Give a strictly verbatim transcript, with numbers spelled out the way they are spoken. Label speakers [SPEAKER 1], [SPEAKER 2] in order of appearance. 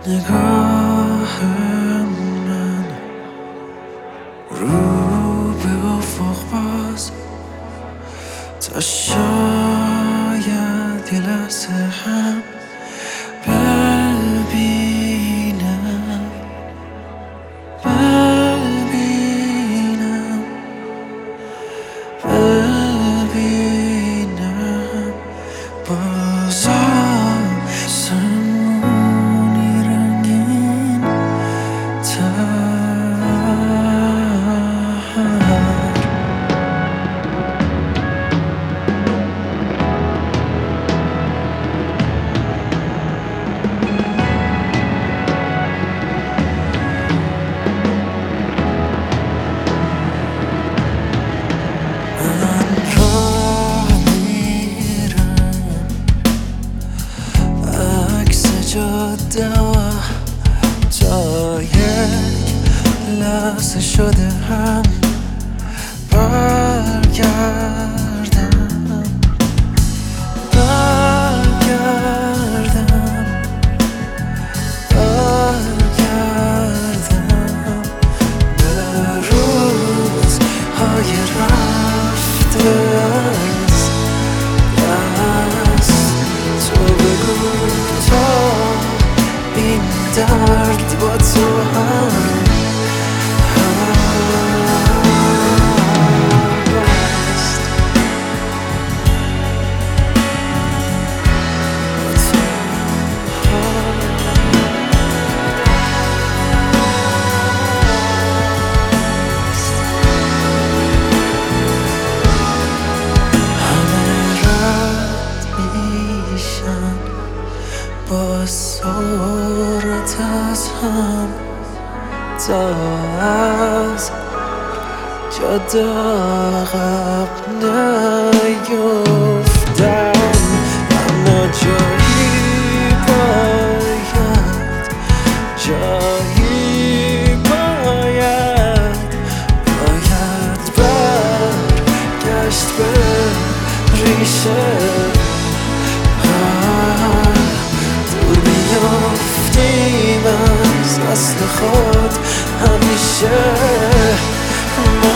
[SPEAKER 1] نگاه من رو به افق باز تا شاید یه لحظه هم ببینم ببینم ببینم بازم سمونی رنگین تر جاده تا یک لحظه شده هم برگردم برگردم برگردم به روزهای رفته از دست تو بگو تا این درد با تو هم هست با تو هست همه رد میشن با صورت از هم تا از جاده عقب نیفتم اما جایی باید جایی باید باید برگشت به ریشه دور میافتیم از اصل خود همیشه